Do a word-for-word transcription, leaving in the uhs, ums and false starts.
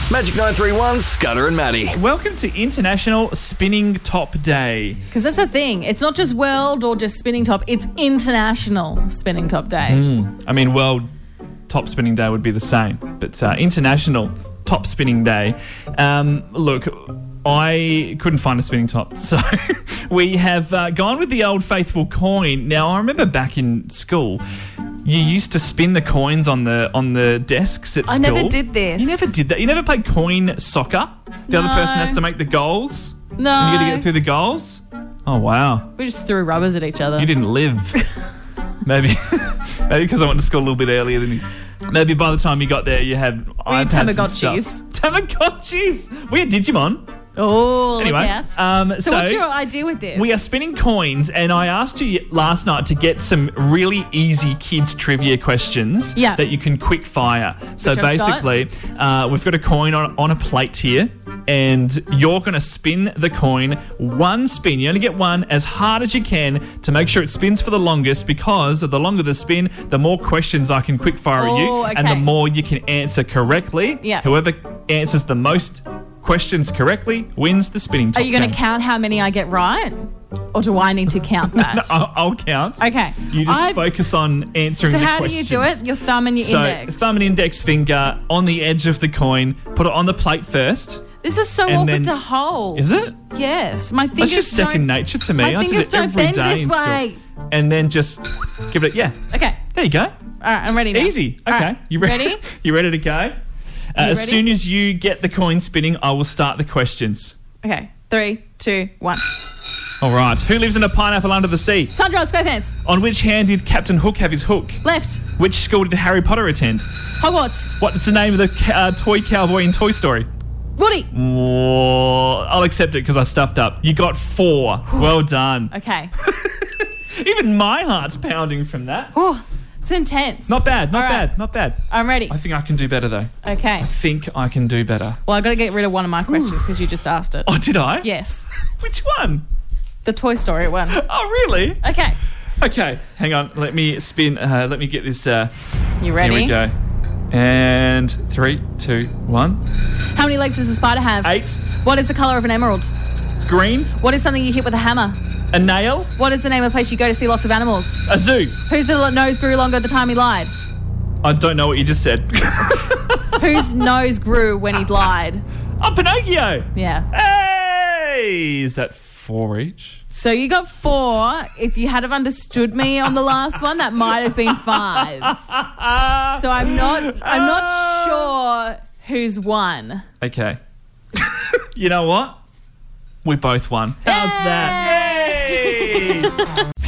Magic nine three one, Scudder and Maddie. Welcome to International Spinning Top Day. Because that's the thing. It's not just world or just spinning top. It's International Spinning Top Day. Mm. I mean, World Top Spinning Day would be the same, but uh, International Top Spinning Day. Um, look, I couldn't find a spinning top, so we have uh, gone with the old faithful coin. Now, I remember back in school, you used to spin the coins on the on the desks at I school. never did this. You never did that. You never played coin soccer. The No. other person has to make the goals. No. And you got to get through the goals. Oh wow! We just threw rubbers at each other. You didn't live. maybe, maybe because I went to school a little bit earlier than you. Maybe by the time you got there, you had We had iPads and Tamagotchis. stuff. Tamagotchis. We had Digimon. Oh, Anyway, look out. um, So, so what's your idea with this? we are spinning coins, and I asked you last night to get some really easy kids trivia questions Yeah. that you can quick fire. So Which I've got. basically, uh, we've got a coin on, on a plate here, and you're going to spin the coin one spin. You only get one as hard as you can to make sure it spins for the longest, because the longer the spin, the more questions I can quick fire at you, Oh, and the okay. more you can answer correctly. Yeah. Whoever answers the most questions correctly wins the spinning top Are you going game. to count how many I get right? Or do I need to count that? I'll, I'll count. Okay. You just I've- focus on answering So the how questions. do you do it? Your thumb and your so, index. thumb and index finger on the edge of the coin. Put it on the plate first. This is so and awkward then- to hold. Is it? Yes. My fingers That's just second don't... nature to me. My I fingers did it don't every bend day this in school. way. And then just give it, yeah. Okay. There you go. All right, I'm ready now. Easy. All Okay. right. You re- Ready? you ready to go? Uh, You as ready? soon as you get the coin spinning, I will start the questions. Okay. Three, two, one. All right. Who lives in a pineapple under the sea? Sandra SquarePants. On which hand did Captain Hook have his hook? Left. Which school did Harry Potter attend? Hogwarts. What's the name of the ca- uh, toy cowboy in Toy Story? Woody. Oh, I'll accept it because I stuffed up. You got four. Well done. Okay. Even my heart's pounding from that. Oh, it's intense. Not bad, not All right. bad, not bad. I'm ready. I think I can do better though. Okay. I think I can do better. Well, I've got to get rid of one of my questions because you just asked it. Oh, did I? Yes. Which one? The Toy Story one. Oh, really? Okay. Okay, hang on. Let me spin. Uh, let me get this. Uh, You ready? Here we go. And three, two, one. How many legs does a spider have? Eight. What is the colour of an emerald? Green. What is something you hit with a hammer? A nail. What is the name of the place you go to see lots of animals? A zoo. Whose little nose grew longer at the time he lied? I don't know what you just said. Whose nose grew when he lied? Oh, Pinocchio. Yeah. Hey, is that four each? So you got four. If you had have understood me on the last one, that might have been five. So I'm not I'm not sure who's won. Okay. You know what? We both won. How's that? Hey!